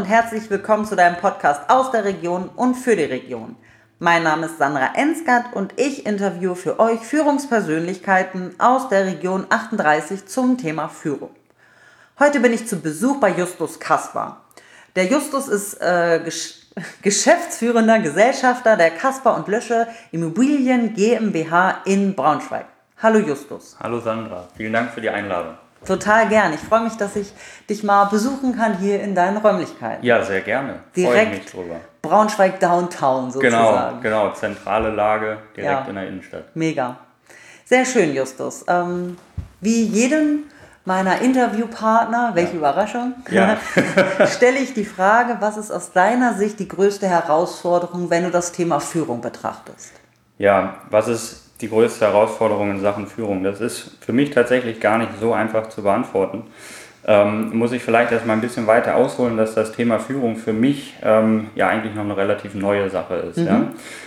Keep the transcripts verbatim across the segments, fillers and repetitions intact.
und herzlich willkommen zu deinem Podcast aus der Region und für die Region. Mein Name ist Sandra Ensgard und ich interviewe für euch Führungspersönlichkeiten aus der Region achtunddreißig zum Thema Führung. Heute bin ich zu Besuch bei Justus Kasper. Der Justus ist äh, Gesch- geschäftsführender Gesellschafter der Kasper und Lösche Immobilien GmbH in Braunschweig. Hallo Justus. Hallo Sandra, vielen Dank für die Einladung. Total gern. Ich freue mich, dass ich dich mal besuchen kann hier in deinen Räumlichkeiten. Ja, sehr gerne. Direkt freue ich mich drüber. Braunschweig Downtown sozusagen. Genau, genau, zentrale Lage, direkt Ja. in der Innenstadt. Mega. Sehr schön, Justus. Ähm, wie jeden meiner Interviewpartner, welche Ja. Überraschung, Ja. stelle ich die Frage, was ist aus deiner Sicht die größte Herausforderung, wenn du das Thema Führung betrachtest? Ja, was ist die größte Herausforderung in Sachen Führung? Das ist für mich tatsächlich gar nicht so einfach zu beantworten. Ähm, muss ich vielleicht erstmal ein bisschen weiter ausholen, dass das Thema Führung für mich ähm, ja eigentlich noch eine relativ neue Sache ist. Mhm. Ja?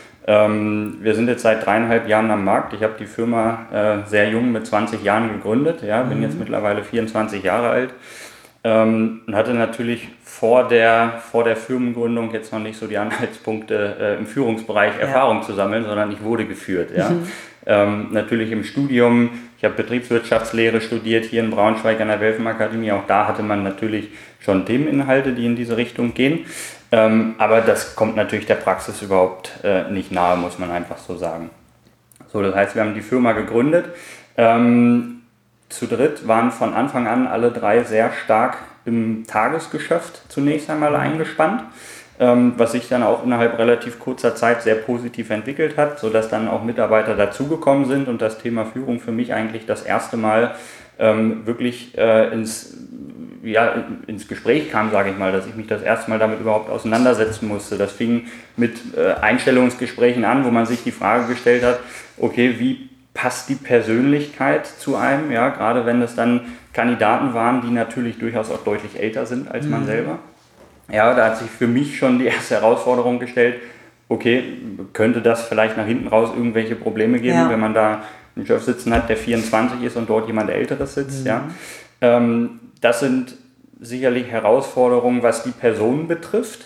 Ähm, wir sind jetzt seit dreieinhalb Jahren am Markt. Ich habe die Firma äh, sehr jung mit zwanzig Jahren gegründet. Ja? Bin Mhm. jetzt mittlerweile vierundzwanzig Jahre alt. Ähm, und hatte natürlich vor der, vor der Firmengründung jetzt noch nicht so die Anhaltspunkte äh, im Führungsbereich Ja. Erfahrung zu sammeln, sondern ich wurde geführt. Ja? Mhm. Ähm, natürlich im Studium, ich habe Betriebswirtschaftslehre studiert hier in Braunschweig an der Welfenakademie, auch da hatte man natürlich schon Themeninhalte, die in diese Richtung gehen, ähm, aber das kommt natürlich der Praxis überhaupt äh, nicht nahe, muss man einfach so sagen. So, das heißt, wir haben die Firma gegründet. Ähm, Zu dritt waren von Anfang an alle drei sehr stark im Tagesgeschäft zunächst einmal eingespannt, ähm, was sich dann auch innerhalb relativ kurzer Zeit sehr positiv entwickelt hat, sodass dann auch Mitarbeiter dazugekommen sind und das Thema Führung für mich eigentlich das erste Mal ähm, wirklich äh, ins, ja, ins Gespräch kam, sage ich mal, dass ich mich das erste Mal damit überhaupt auseinandersetzen musste. Das fing mit äh, Einstellungsgesprächen an, wo man sich die Frage gestellt hat, okay, wie passt die Persönlichkeit zu einem, ja, gerade wenn es dann Kandidaten waren, die natürlich durchaus auch deutlich älter sind als man Mhm. selber. Ja, da hat sich für mich schon die erste Herausforderung gestellt, okay, könnte das vielleicht nach hinten raus irgendwelche Probleme geben, Ja. wenn man da einen Chef sitzen hat, der vierundzwanzig ist und dort jemand Älteres sitzt, Mhm. ja. Ähm, das sind sicherlich Herausforderungen, was die Person betrifft,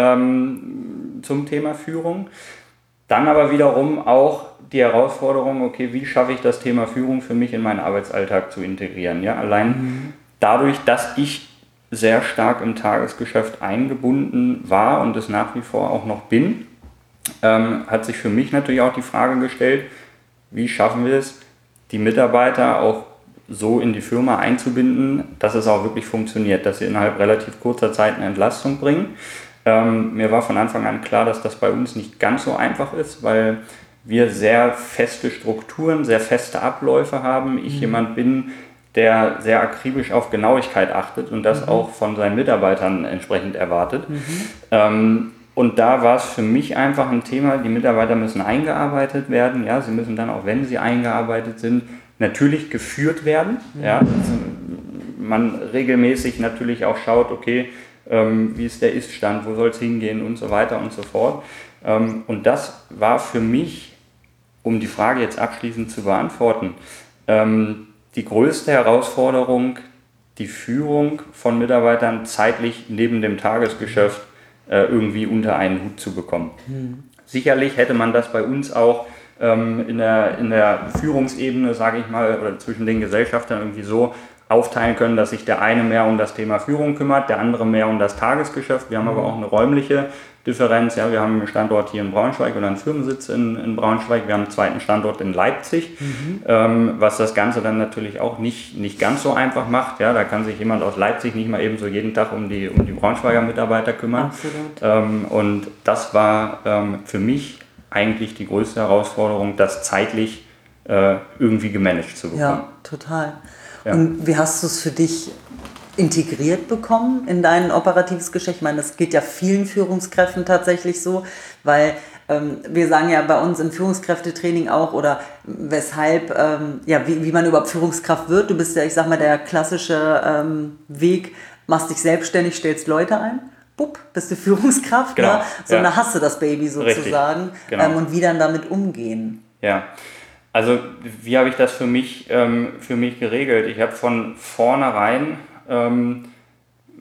ähm, zum Thema Führung. Dann aber wiederum auch die Herausforderung, okay, wie schaffe ich das Thema Führung für mich in meinen Arbeitsalltag zu integrieren? Ja, allein Mhm. dadurch, dass ich sehr stark im Tagesgeschäft eingebunden war und es nach wie vor auch noch bin, ähm, hat sich für mich natürlich auch die Frage gestellt, wie schaffen wir es, die Mitarbeiter auch so in die Firma einzubinden, dass es auch wirklich funktioniert, dass sie innerhalb relativ kurzer Zeit eine Entlastung bringen. Ähm, mir war von Anfang an klar, dass das bei uns nicht ganz so einfach ist, weil wir sehr feste Strukturen, sehr feste Abläufe haben. Ich Mhm. jemand bin, der sehr akribisch auf Genauigkeit achtet und das Mhm. auch von seinen Mitarbeitern entsprechend erwartet. Mhm. Ähm, und da war es für mich einfach ein Thema, die Mitarbeiter müssen eingearbeitet werden. Ja, sie müssen dann, auch wenn sie eingearbeitet sind, natürlich geführt werden. Mhm. Ja, also man regelmäßig natürlich auch schaut, okay, ähm, wie ist der Ist-Stand, wo soll es hingehen und so weiter und so fort. Ähm, und das war für mich, um die Frage jetzt abschließend zu beantworten, ähm, die größte Herausforderung, die Führung von Mitarbeitern zeitlich neben dem Tagesgeschäft äh, irgendwie unter einen Hut zu bekommen. Mhm. Sicherlich hätte man das bei uns auch ähm, in der, in der Führungsebene, sage ich mal, oder zwischen den Gesellschaftern irgendwie so aufteilen können, dass sich der eine mehr um das Thema Führung kümmert, der andere mehr um das Tagesgeschäft. Wir haben aber auch eine räumliche Differenz. Ja, wir haben einen Standort hier in Braunschweig oder einen Firmensitz in, in Braunschweig. Wir haben einen zweiten Standort in Leipzig, Mhm. ähm, was das Ganze dann natürlich auch nicht, nicht ganz so einfach macht. Ja, da kann sich jemand aus Leipzig nicht mal eben so jeden Tag um die, um die Braunschweiger Mitarbeiter kümmern. Absolut. Ähm, und das war ähm, für mich eigentlich die größte Herausforderung, das zeitlich äh, irgendwie gemanagt zu bekommen. Ja, total. Ja. Und wie hast du es für dich integriert bekommen in dein operatives Geschäft? Ich meine, das geht ja vielen Führungskräften tatsächlich so, weil ähm, wir sagen ja bei uns im Führungskräftetraining auch, oder weshalb, ähm, ja, wie, wie man überhaupt Führungskraft wird. Du bist ja, ich sag mal, der klassische ähm, Weg, machst dich selbstständig, stellst Leute ein. Bupp, bist du Führungskraft, Genau, ne? So, ja. und da hast du das Baby sozusagen. Richtig, genau. ähm, und wie dann damit umgehen. Ja, also wie habe ich das für mich, ähm, für mich geregelt? Ich habe von vornherein ähm,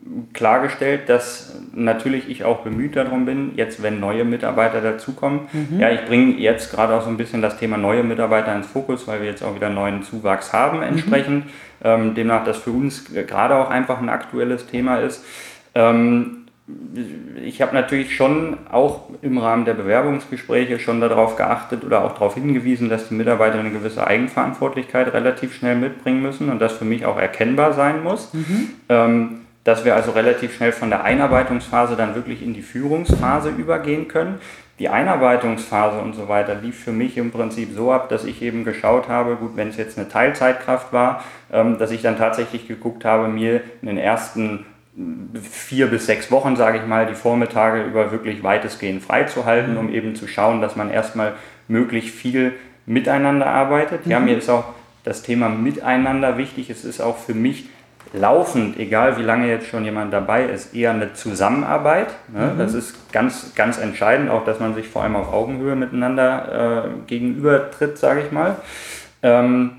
klargestellt, dass natürlich ich auch bemüht darum bin, jetzt wenn neue Mitarbeiter dazukommen. Mhm. Ja, ich bringe jetzt gerade auch so ein bisschen das Thema neue Mitarbeiter ins Fokus, weil wir jetzt auch wieder neuen Zuwachs haben entsprechend. Mhm. Ähm, demnach, das für uns gerade auch einfach ein aktuelles Thema ist. Ähm, ich habe natürlich schon auch im Rahmen der Bewerbungsgespräche schon darauf geachtet oder auch darauf hingewiesen, dass die Mitarbeiter eine gewisse Eigenverantwortlichkeit relativ schnell mitbringen müssen und das für mich auch erkennbar sein muss. Mhm. Ähm, dass wir also relativ schnell von der Einarbeitungsphase dann wirklich in die Führungsphase übergehen können. Die Einarbeitungsphase und so weiter lief für mich im Prinzip so ab, dass ich eben geschaut habe, gut, wenn es jetzt eine Teilzeitkraft war, ähm, dass ich dann tatsächlich geguckt habe, mir in den ersten vier bis sechs Wochen, sage ich mal, die Vormittage über wirklich weitestgehend freizuhalten, um eben zu schauen, dass man erstmal möglichst viel miteinander arbeitet. Mhm. Ja, mir ist auch das Thema Miteinander wichtig. Es ist auch für mich laufend, egal wie lange jetzt schon jemand dabei ist, eher eine Zusammenarbeit. Ne? Mhm. Das ist ganz, ganz entscheidend, auch dass man sich vor allem auf Augenhöhe miteinander äh, gegenübertritt, sage ich mal. Ähm,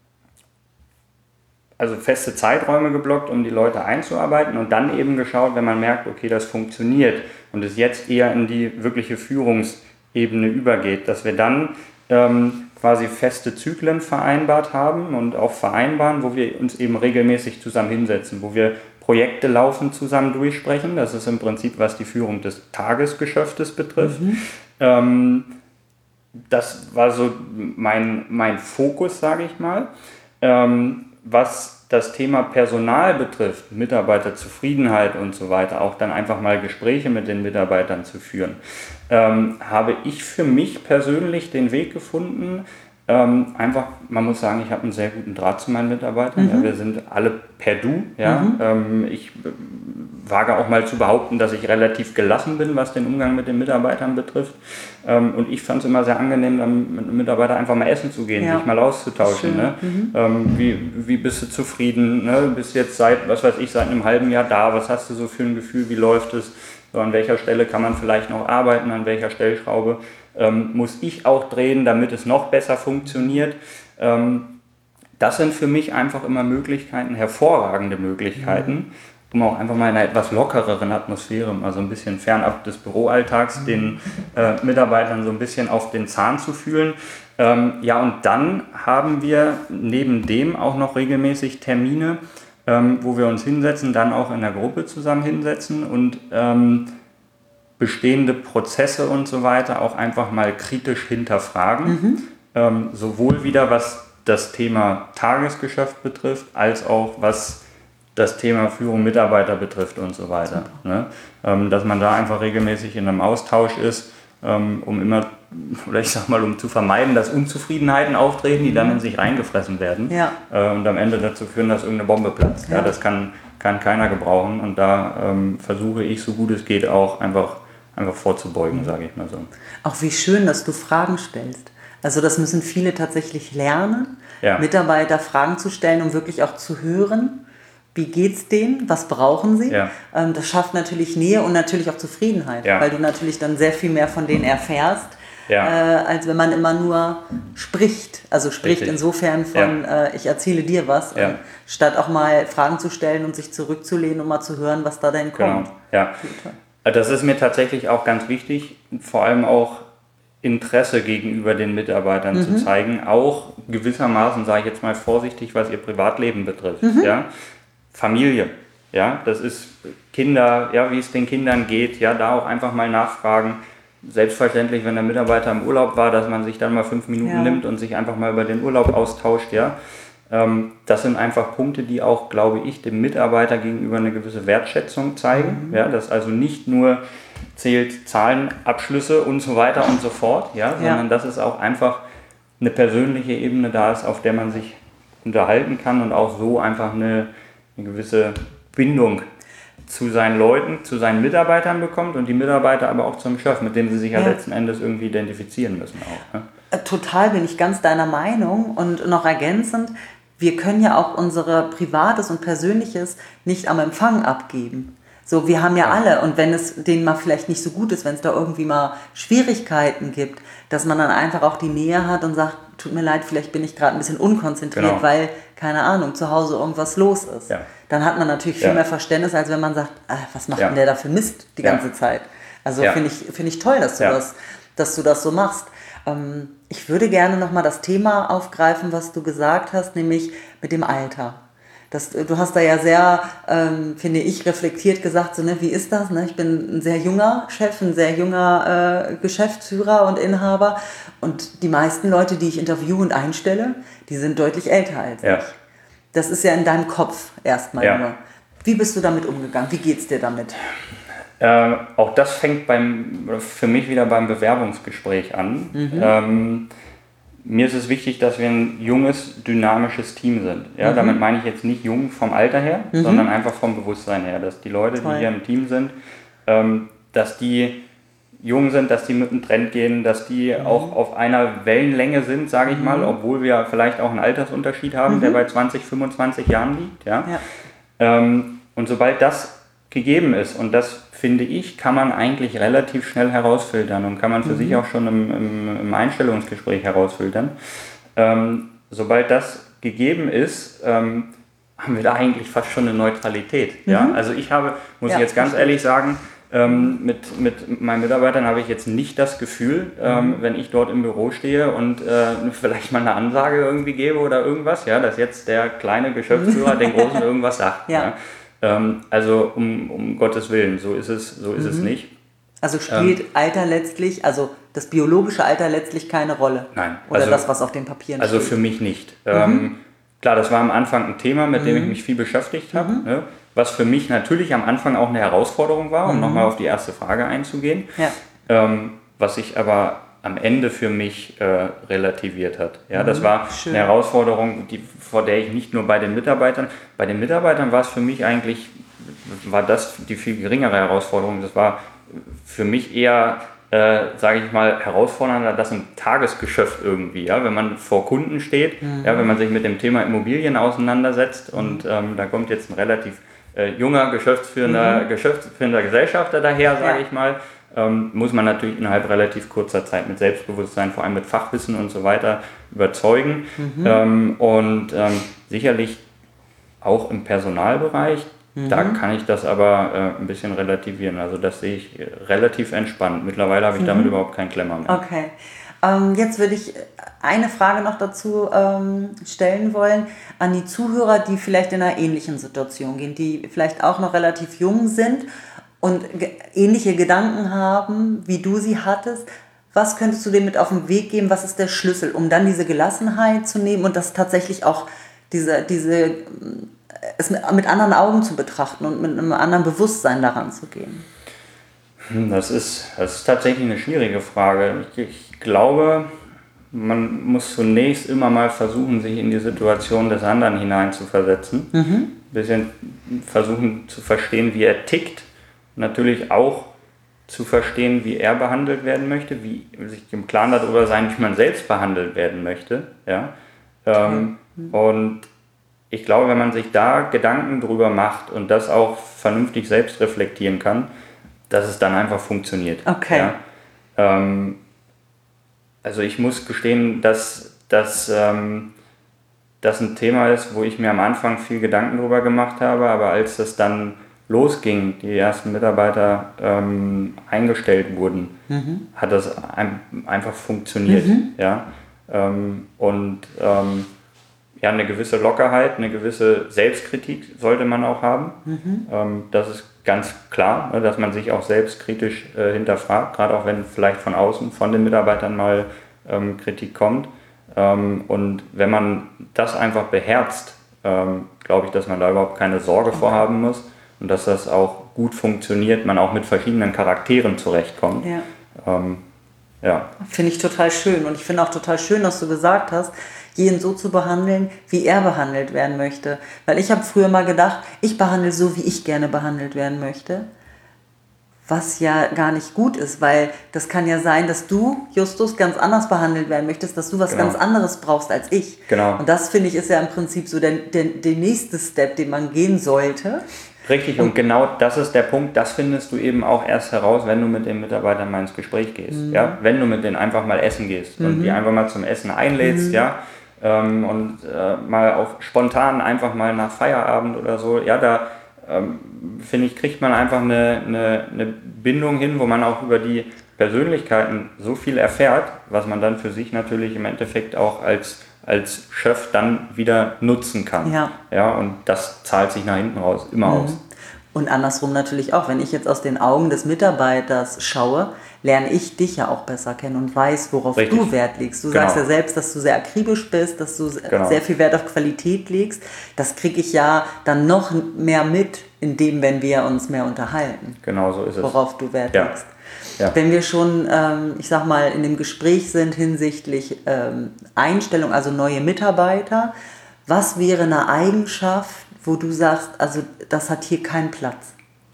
also feste Zeiträume geblockt, um die Leute einzuarbeiten und dann eben geschaut, wenn man merkt, okay, das funktioniert und es jetzt eher in die wirkliche Führungsebene übergeht, dass wir dann ähm, quasi feste Zyklen vereinbart haben und auch vereinbaren, wo wir uns eben regelmäßig zusammen hinsetzen, wo wir Projekte laufend zusammen durchsprechen. Das ist im Prinzip, was die Führung des Tagesgeschäftes betrifft. Mhm. Ähm, das war so mein, mein Fokus, sage ich mal. Ähm, was das Thema Personal betrifft, Mitarbeiterzufriedenheit und so weiter, auch dann einfach mal Gespräche mit den Mitarbeitern zu führen, ähm, habe ich für mich persönlich den Weg gefunden, ähm, einfach, man muss sagen, ich habe einen sehr guten Draht zu meinen Mitarbeitern, mhm. ja, wir sind alle per Du, ja, mhm. ähm, ich wage auch mal zu behaupten, dass ich relativ gelassen bin, was den Umgang mit den Mitarbeitern betrifft, ähm, und ich fand es immer sehr angenehm, dann mit einem Mitarbeiter einfach mal essen zu gehen, ja. sich mal auszutauschen, ne? mhm. ähm, wie, wie bist du zufrieden, ne? Bist jetzt seit, was weiß ich, seit einem halben Jahr da, was hast du so für ein Gefühl, wie läuft es? So, an welcher Stelle kann man vielleicht noch arbeiten, an welcher Stellschraube ähm, muss ich auch drehen, damit es noch besser funktioniert. Ähm, das sind für mich einfach immer Möglichkeiten, hervorragende Möglichkeiten, um auch einfach mal in einer etwas lockereren Atmosphäre, also ein bisschen fernab des Büroalltags, mhm. den äh, Mitarbeitern so ein bisschen auf den Zahn zu fühlen. Ähm, ja, und dann haben wir neben dem auch noch regelmäßig Termine, Ähm, wo wir uns hinsetzen, dann auch in der Gruppe zusammen hinsetzen und ähm, bestehende Prozesse und so weiter auch einfach mal kritisch hinterfragen. Mhm. Ähm, sowohl wieder was das Thema Tagesgeschäft betrifft, als auch was das Thema Führung Mitarbeiter betrifft und so weiter. Ne? Ähm, dass man da einfach regelmäßig in einem Austausch ist, ähm, um immer, oder ich sag mal, um zu vermeiden, dass Unzufriedenheiten auftreten, die dann in sich reingefressen werden, ja. äh, und am Ende dazu führen, dass irgendeine Bombe platzt. Ja. Ja, das kann, kann keiner gebrauchen und da ähm, versuche ich, so gut es geht, auch einfach, einfach vorzubeugen, sage ich mal so. Auch wie schön, dass du Fragen stellst. Also das müssen viele tatsächlich lernen, ja. Mitarbeiter Fragen zu stellen, um wirklich auch zu hören, wie geht's denen, was brauchen sie. Ja. Ähm, das schafft natürlich Nähe und natürlich auch Zufriedenheit, ja. weil du natürlich dann sehr viel mehr von denen erfährst, ja. äh, als wenn man immer nur spricht. Also spricht Richtig. Insofern von, ja. äh, ich erzähle dir was, ja. äh, statt auch mal Fragen zu stellen und sich zurückzulehnen, um mal zu hören, was da denn kommt. Genau. Ja. Das ist mir tatsächlich auch ganz wichtig, vor allem auch Interesse gegenüber den Mitarbeitern mhm. zu zeigen, auch gewissermaßen, sage ich jetzt mal vorsichtig, was ihr Privatleben betrifft. Mhm. Ja? Familie, ja, das ist Kinder, ja, wie es den Kindern geht, ja, da auch einfach mal nachfragen. Selbstverständlich, wenn der Mitarbeiter im Urlaub war, dass man sich dann mal fünf Minuten ja. nimmt und sich einfach mal über den Urlaub austauscht, ja. Ähm, das sind einfach Punkte, die auch, glaube ich, dem Mitarbeiter gegenüber eine gewisse Wertschätzung zeigen, mhm. ja, dass also nicht nur zählt Zahlen, Abschlüsse und so weiter und so fort, ja, sondern ja. dass es auch einfach eine persönliche Ebene da ist, auf der man sich unterhalten kann und auch so einfach eine eine gewisse Bindung zu seinen Leuten, zu seinen Mitarbeitern bekommt und die Mitarbeiter aber auch zum Chef, mit dem sie sich ja, ja letzten Endes irgendwie identifizieren müssen auch. Ne? Total, bin ich ganz deiner Meinung und noch ergänzend, wir können ja auch unser Privates und Persönliches nicht am Empfang abgeben. So, wir haben ja, ja alle, und wenn es denen mal vielleicht nicht so gut ist, wenn es da irgendwie mal Schwierigkeiten gibt, dass man dann einfach auch die Nähe hat und sagt, tut mir leid, vielleicht bin ich gerade ein bisschen unkonzentriert, genau. weil, keine Ahnung, zu Hause irgendwas los ist. Ja. Dann hat man natürlich viel ja. mehr Verständnis, als wenn man sagt, ah, was macht ja. denn der da für Mist die ja. ganze Zeit? Also ja. finde ich, find ich toll, dass du, ja. das, dass du das so machst. Ähm, ich würde gerne nochmal das Thema aufgreifen, was du gesagt hast, nämlich mit dem Alter. Das, du hast da ja sehr, ähm, finde ich, reflektiert gesagt, so, ne, wie ist das? Ne? Ich bin ein sehr junger Chef, ein sehr junger äh, Geschäftsführer und Inhaber, und die meisten Leute, die ich interviewe und einstelle, die sind deutlich älter als ja. ich. Das ist ja in deinem Kopf erstmal ja. nur. Wie bist du damit umgegangen? Wie geht's dir damit? Äh, auch das fängt beim, für mich wieder beim Bewerbungsgespräch an. Mhm. Ähm, Mir ist es wichtig, dass wir ein junges, dynamisches Team sind. Ja, mhm. Damit meine ich jetzt nicht jung vom Alter her, mhm. sondern einfach vom Bewusstsein her. Dass die Leute, Toll. die hier im Team sind, ähm, dass die jung sind, dass die mit dem Trend gehen, dass die mhm. auch auf einer Wellenlänge sind, sage ich mhm. mal, obwohl wir vielleicht auch einen Altersunterschied haben, mhm. der bei zwanzig, fünfundzwanzig Jahren liegt. Ja? Ja. Ähm, und sobald das gegeben ist, und das finde ich, kann man eigentlich relativ schnell herausfiltern und kann man für mhm. sich auch schon im, im, im Einstellungsgespräch herausfiltern. Ähm, sobald das gegeben ist, ähm, haben wir da eigentlich fast schon eine Neutralität. Mhm. Ja? Also ich habe, muss ja, ich jetzt ganz ehrlich sagen, ähm, mit, mit meinen Mitarbeitern habe ich jetzt nicht das Gefühl, ähm, mhm. wenn ich dort im Büro stehe und äh, vielleicht mal eine Ansage irgendwie gebe oder irgendwas, ja, dass jetzt der kleine Geschäftsführer den Großen irgendwas sagt. Ja. Ja? Also um, um Gottes Willen, so ist es, so ist mhm. es nicht. Also spielt ähm, Alter letztlich, also das biologische Alter letztlich keine Rolle? Nein. Oder also, das, was auf den Papieren also steht? Also für mich nicht. Mhm. Ähm, klar, das war am Anfang ein Thema, mit mhm. dem ich mich viel beschäftigt habe, mhm. ne? Was für mich natürlich am Anfang auch eine Herausforderung war, um mhm. nochmal auf die erste Frage einzugehen, ja. ähm, was sich aber am Ende für mich äh, relativiert hat. Ja, das war Schön. eine Herausforderung, die, vor der ich nicht nur bei den Mitarbeitern, bei den Mitarbeitern war es für mich eigentlich, war das die viel geringere Herausforderung. Das war für mich eher, äh, sage ich mal, herausfordernder, das im Tagesgeschäft irgendwie, ja, wenn man vor Kunden steht, mhm. ja, wenn man sich mit dem Thema Immobilien auseinandersetzt mhm. und ähm, da kommt jetzt ein relativ äh, junger, geschäftsführender, mhm. geschäftsführender Gesellschafter daher, sage ja. ich mal, Ähm, muss man natürlich innerhalb relativ kurzer Zeit mit Selbstbewusstsein, vor allem mit Fachwissen und so weiter überzeugen. Mhm. Ähm, und ähm, sicherlich auch im Personalbereich, mhm. da kann ich das aber äh, ein bisschen relativieren. Also das sehe ich relativ entspannt. Mittlerweile habe ich mhm. damit überhaupt keinen Klemmer mehr. Okay. Ähm, jetzt würde ich eine Frage noch dazu ähm, stellen wollen an die Zuhörer, die vielleicht in einer ähnlichen Situation gehen, die vielleicht auch noch relativ jung sind und ge- ähnliche Gedanken haben, wie du sie hattest. Was könntest du denen mit auf den Weg geben? Was ist der Schlüssel, um dann diese Gelassenheit zu nehmen und das tatsächlich auch diese, diese, es mit, mit anderen Augen zu betrachten und mit einem anderen Bewusstsein daran zu gehen? Das ist, das ist tatsächlich eine schwierige Frage. Ich, ich glaube, man muss zunächst immer mal versuchen, sich in die Situation des anderen hineinzuversetzen. Mhm. Ein bisschen versuchen zu verstehen, wie er tickt. Natürlich auch zu verstehen, wie er behandelt werden möchte, wie sich im Klaren darüber sein, wie man selbst behandelt werden möchte. Ja? Ähm, mhm. Und ich glaube, wenn man sich da Gedanken drüber macht und das auch vernünftig selbst reflektieren kann, dass es dann einfach funktioniert. Okay. Ja? Ähm, also ich muss gestehen, dass das ähm, das ein Thema ist, wo ich mir am Anfang viel Gedanken drüber gemacht habe, aber als das dann losging, die ersten Mitarbeiter ähm, eingestellt wurden, mhm. hat das ein, einfach funktioniert. Mhm. Ja? Ähm, und ähm, ja, eine gewisse Lockerheit, eine gewisse Selbstkritik sollte man auch haben. Mhm. Ähm, das ist ganz klar, ne, dass man sich auch selbstkritisch äh, hinterfragt, gerade auch wenn vielleicht von außen, von den Mitarbeitern mal ähm, Kritik kommt. Ähm, und wenn man das einfach beherzt, ähm, glaube ich, dass man da überhaupt keine Sorge okay. vorhaben muss. Und dass das auch gut funktioniert, man auch mit verschiedenen Charakteren zurechtkommt. Ja. Ähm, ja. Finde ich total schön. Und ich finde auch total schön, dass du gesagt hast, jeden so zu behandeln, wie er behandelt werden möchte. Weil ich habe früher mal gedacht, ich behandle so, wie ich gerne behandelt werden möchte. Was ja gar nicht gut ist, weil das kann ja sein, dass du, Justus, ganz anders behandelt werden möchtest, dass du was genau. ganz anderes brauchst als ich. Genau. Und das, finde ich, ist ja im Prinzip so der, der, der nächste Step, den man gehen sollte. Richtig, und, und genau das ist der Punkt, das findest du eben auch erst heraus, wenn du mit den Mitarbeitern mal ins Gespräch gehst. Mhm. Ja? Wenn du mit denen einfach mal essen gehst mhm. und die einfach mal zum Essen einlädst, mhm. ja, ähm, und äh, mal auch spontan einfach mal nach Feierabend oder so, ja, da ähm, finde ich, kriegt man einfach eine, eine, eine Bindung hin, wo man auch über die Persönlichkeiten so viel erfährt, was man dann für sich natürlich im Endeffekt auch als, als Chef dann wieder nutzen kann. Ja. Ja, und das zahlt sich nach hinten raus immer mhm. aus. Und andersrum natürlich auch, wenn ich jetzt aus den Augen des Mitarbeiters schaue, lerne ich dich ja auch besser kennen und weiß, worauf Richtig. Du Wert legst. Du genau. sagst ja selbst, dass du sehr akribisch bist, dass du genau. sehr viel Wert auf Qualität legst. Das kriege ich ja dann noch mehr mit, in dem, wenn wir uns mehr unterhalten. Genau so ist es. Worauf du Wert ja. legst. Ja. Wenn wir schon, ähm, ich sag mal, in dem Gespräch sind hinsichtlich ähm, Einstellung, also neue Mitarbeiter, was wäre eine Eigenschaft, wo du sagst, also das hat hier keinen Platz?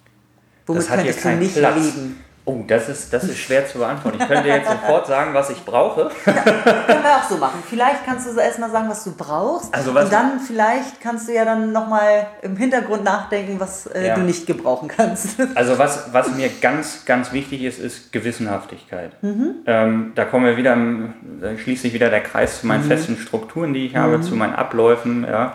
Womit das hat könntest hier keinen du nicht Platz. leben? Oh, das ist, das ist schwer zu beantworten. Ich könnte jetzt sofort sagen, was ich brauche. Ja, können wir auch so machen. Vielleicht kannst du so erstmal sagen, was du brauchst. Also was und dann vielleicht kannst du ja dann nochmal im Hintergrund nachdenken, was äh, ja. du nicht gebrauchen kannst. Also was, was mir ganz, ganz wichtig ist, ist Gewissenhaftigkeit. Mhm. Ähm, da kommen wir wieder, da schließt sich wieder der Kreis zu meinen mhm. festen Strukturen, die ich habe, mhm. zu meinen Abläufen. Ja.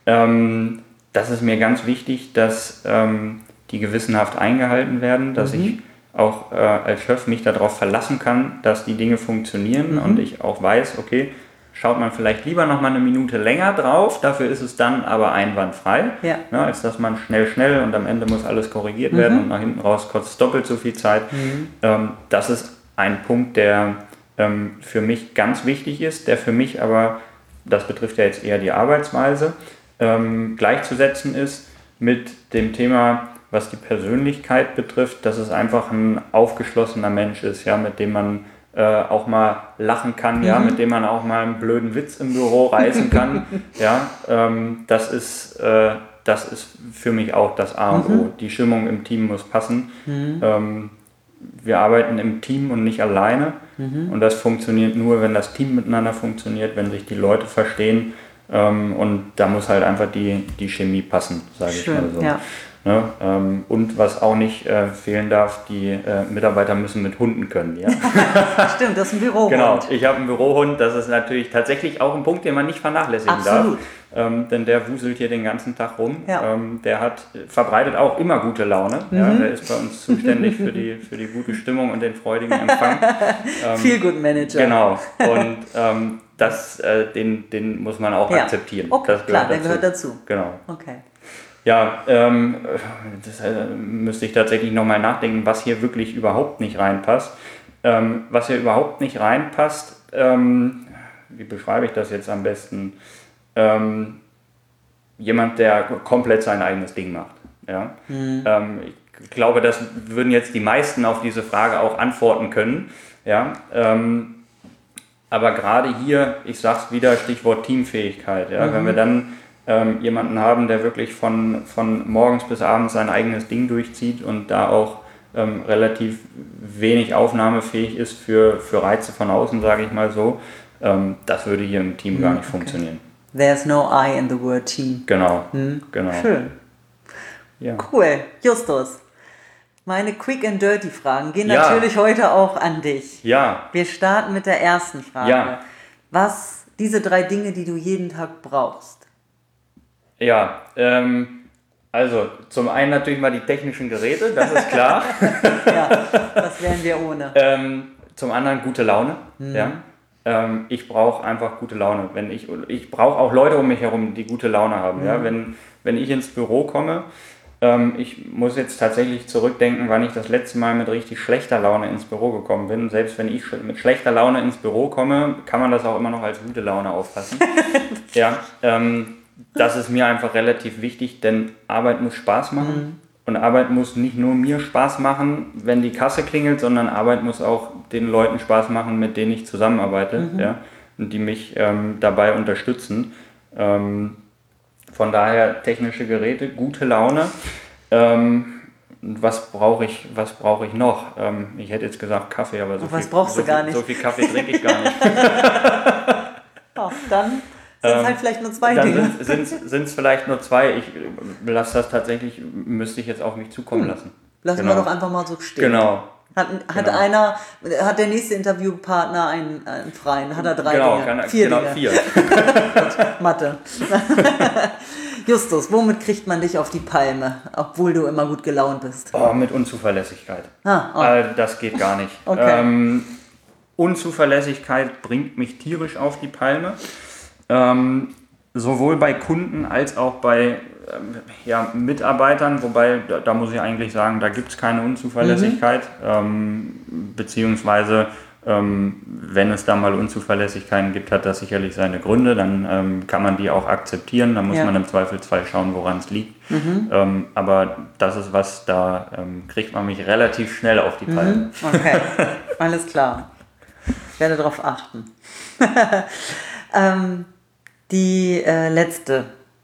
Ähm, das ist mir ganz wichtig, dass ähm, die gewissenhaft eingehalten werden, dass mhm. ich auch äh, als Chef mich darauf verlassen kann, dass die Dinge funktionieren mhm. und ich auch weiß, okay, schaut man vielleicht lieber noch mal eine Minute länger drauf, dafür ist es dann aber einwandfrei, ja. ne, als dass man schnell, schnell und am Ende muss alles korrigiert mhm. werden und nach hinten raus kostet es doppelt so viel Zeit. Mhm. Ähm, das ist ein Punkt, der ähm, für mich ganz wichtig ist, der für mich aber, das betrifft ja jetzt eher die Arbeitsweise, ähm, gleichzusetzen ist mit dem Thema, was die Persönlichkeit betrifft, dass es einfach ein aufgeschlossener Mensch ist, ja, mit dem man äh, auch mal lachen kann, mhm. ja, mit dem man auch mal einen blöden Witz im Büro reißen kann. ja, ähm, das ist, äh, das ist für mich auch das A und mhm. O. Die Stimmung im Team muss passen. Mhm. Ähm, wir arbeiten im Team und nicht alleine. Mhm. Und das funktioniert nur, wenn das Team miteinander funktioniert, wenn sich die Leute verstehen. Ähm, und da muss halt einfach die, die Chemie passen, sage ich mal so. Ja. Ne? Ähm, und was auch nicht äh, fehlen darf, die äh, Mitarbeiter müssen mit Hunden können. Ja? Stimmt, das ist ein Bürohund. Genau, ich habe einen Bürohund, das ist natürlich tatsächlich auch ein Punkt, den man nicht vernachlässigen Absolut. darf. Ähm, denn der wuselt hier den ganzen Tag rum. Ja. Ähm, der hat, verbreitet auch immer gute Laune. Mhm. Ja? Der ist bei uns zuständig für die, für die gute Stimmung und den freudigen Empfang. Ähm, Feel Good Manager. Genau. Und ähm, das, äh, den, den muss man auch ja. akzeptieren. Okay, das klar, dazu. der gehört dazu. Genau. Okay. Ja, ähm, das äh, müsste ich tatsächlich nochmal nachdenken, was hier wirklich überhaupt nicht reinpasst. Ähm, was hier überhaupt nicht reinpasst, ähm, wie beschreibe ich das jetzt am besten? Ähm, jemand, der komplett sein eigenes Ding macht. Ja? Mhm. Ähm, ich glaube, das würden jetzt die meisten auf diese Frage auch antworten können. Ja? Ähm, aber gerade hier, ich sage es wieder, Stichwort Teamfähigkeit. Ja? Mhm. Wenn wir dann ähm, jemanden haben, der wirklich von, von morgens bis abends sein eigenes Ding durchzieht und da auch ähm, relativ wenig aufnahmefähig ist für, für Reize von außen, sage ich mal so, ähm, das würde hier im Team mhm, gar nicht okay. funktionieren. There's no I in the word team. Genau, mhm. genau. Schön. Ja. Cool. Justus, meine Quick and Dirty Fragen gehen ja. natürlich heute auch an dich. Ja. Wir starten mit der ersten Frage. Ja. Was, diese drei Dinge, die du jeden Tag brauchst? Ja, ähm, also zum einen natürlich mal die technischen Geräte, das ist klar. Ja, was wären wir ohne? ähm, zum anderen gute Laune, mhm. ja. Ähm, ich brauche einfach gute Laune. Wenn ich ich brauche auch Leute um mich herum, die gute Laune haben. Mhm. Ja. Wenn, wenn ich ins Büro komme, ähm, ich muss jetzt tatsächlich zurückdenken, wann ich das letzte Mal mit richtig schlechter Laune ins Büro gekommen bin. Selbst wenn ich mit schlechter Laune ins Büro komme, kann man das auch immer noch als gute Laune auffassen. ja, ähm, das ist mir einfach relativ wichtig, denn Arbeit muss Spaß machen. Mhm. Und Arbeit muss nicht nur mir Spaß machen, wenn die Kasse klingelt, sondern Arbeit muss auch den Leuten Spaß machen, mit denen ich zusammenarbeite, mhm. ja, und die mich ähm, dabei unterstützen. Ähm, von daher technische Geräte, gute Laune. Ähm, was brauche ich, was brauche ich noch? Ähm, ich hätte jetzt gesagt Kaffee, aber so, was viel, brauchst so, du gar viel, nicht? so viel Kaffee trinke ich gar nicht. Ach, dann Sind es halt vielleicht nur zwei dann Dinge. Sind es vielleicht nur zwei. Ich lasse das tatsächlich, müsste ich jetzt auf mich zukommen hm. lassen. Lassen genau. wir doch einfach mal so stehen. Genau. Hat, hat genau. einer, hat der nächste Interviewpartner einen, einen freien? Hat er drei genau, Dinge? Kann, vier genau, Dinge. vier. Mathe. Justus, womit kriegt man dich auf die Palme, obwohl du immer gut gelaunt bist? Oh, mit Unzuverlässigkeit. Ah, oh. äh, das geht gar nicht. Okay. Ähm, Unzuverlässigkeit bringt mich tierisch auf die Palme. Ähm, sowohl bei Kunden als auch bei ähm, ja, Mitarbeitern, wobei da, da muss ich eigentlich sagen, da gibt es keine Unzuverlässigkeit, mhm. ähm, beziehungsweise ähm, wenn es da mal Unzuverlässigkeiten gibt, hat das sicherlich seine Gründe, dann ähm, kann man die auch akzeptieren, dann muss ja. man im Zweifelsfall schauen, woran es liegt. Mhm. Ähm, aber das ist was, da ähm, kriegt man mich relativ schnell auf die Palme. Mhm. Okay, alles klar. Ich werde darauf achten. ähm, die äh, letzte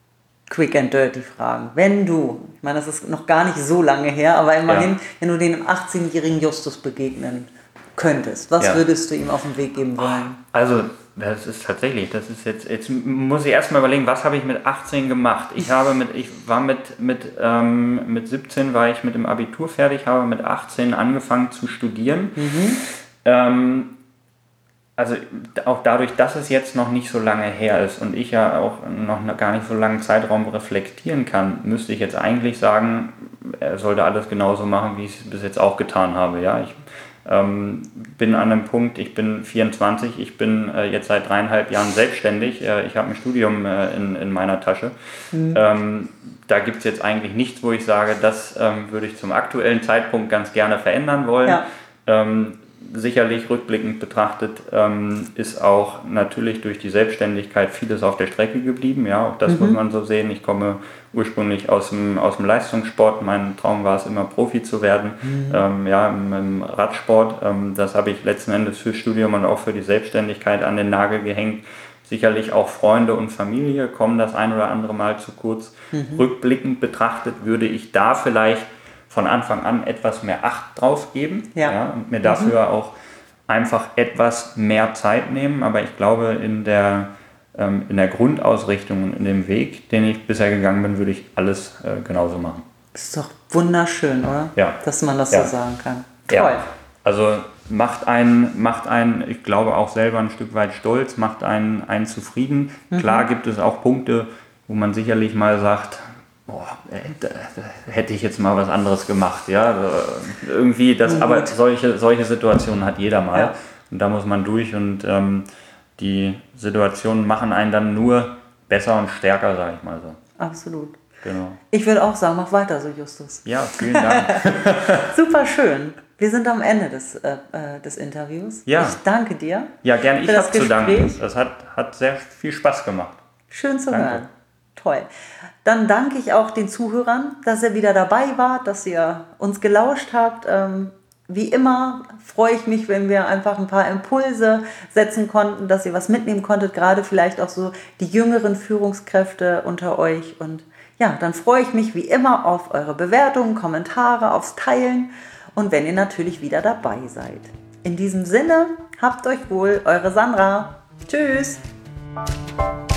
Quick and Dirty Fragen. Wenn du, ich meine, das ist noch gar nicht so lange her, aber immerhin, ja. wenn du dem achtzehnjährigen Justus begegnen könntest, was ja. würdest du ihm auf den Weg geben wollen? Also, das ist tatsächlich, das ist jetzt, jetzt muss ich erstmal überlegen, was habe ich mit achtzehn gemacht? Ich habe mit, ich war mit, mit, ähm, mit siebzehn war ich mit dem Abitur fertig, habe mit achtzehn angefangen zu studieren. Mhm. Ähm, Also auch dadurch, dass es jetzt noch nicht so lange her ist und ich ja auch noch gar nicht so langen Zeitraum reflektieren kann, müsste ich jetzt eigentlich sagen, er sollte alles genauso machen, wie ich es bis jetzt auch getan habe. Ja, ich ähm, bin an einem Punkt, ich bin vierundzwanzig, ich bin äh, jetzt seit dreieinhalb Jahren selbstständig, äh, ich habe ein Studium äh, in, in meiner Tasche. Mhm. Ähm, da gibt es jetzt eigentlich nichts, wo ich sage, das ähm, würde ich zum aktuellen Zeitpunkt ganz gerne verändern wollen. Ja. Ähm, Sicherlich rückblickend betrachtet ähm, ist auch natürlich durch die Selbstständigkeit vieles auf der Strecke geblieben. Ja, auch das mhm. muss man so sehen. Ich komme ursprünglich aus dem, aus dem Leistungssport. Mein Traum war es immer, Profi zu werden. Mhm. Ähm, ja, im, im Radsport. Ähm, das habe ich letzten Endes fürs Studium und auch für die Selbstständigkeit an den Nagel gehängt. Sicherlich auch Freunde und Familie kommen das ein oder andere Mal zu kurz. Mhm. Rückblickend betrachtet würde ich da vielleicht von Anfang an etwas mehr Acht drauf geben ja. Ja, und mir dafür mhm. auch einfach etwas mehr Zeit nehmen. Aber ich glaube, in der, ähm, in der Grundausrichtung und in dem Weg, den ich bisher gegangen bin, würde ich alles äh, genauso machen. Das ist doch wunderschön, oder? Ja. Dass man das ja. so sagen kann. Toll. Ja. Also macht einen, macht einen, ich glaube auch selber ein Stück weit stolz, macht einen, einen zufrieden. Mhm. Klar gibt es auch Punkte, wo man sicherlich mal sagt, boah, da, da hätte ich jetzt mal was anderes gemacht, ja, irgendwie das, aber solche, solche Situationen hat jeder mal ja. und da muss man durch und ähm, die Situationen machen einen dann nur besser und stärker, sage ich mal so. Absolut. Genau. Ich würde auch sagen, mach weiter so, Justus. Ja, vielen Dank. Super schön. Wir sind am Ende des, äh, des Interviews. Ja. Ich danke dir. Ja, gerne. Ich habe zu danken. Das hat, hat sehr viel Spaß gemacht. Schön zu danke. hören. Toll. Dann danke ich auch den Zuhörern, dass ihr wieder dabei wart, dass ihr uns gelauscht habt. Ähm, wie immer freue ich mich, wenn wir einfach ein paar Impulse setzen konnten, dass ihr was mitnehmen konntet, gerade vielleicht auch so die jüngeren Führungskräfte unter euch. Und ja, dann freue ich mich wie immer auf eure Bewertungen, Kommentare, aufs Teilen und wenn ihr natürlich wieder dabei seid. In diesem Sinne, habt euch wohl, eure Sandra. Tschüss.